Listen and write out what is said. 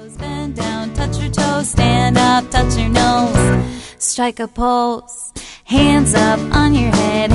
Bend down, touch your toes, stand up, touch your nose, strike a pose, hands up on your head.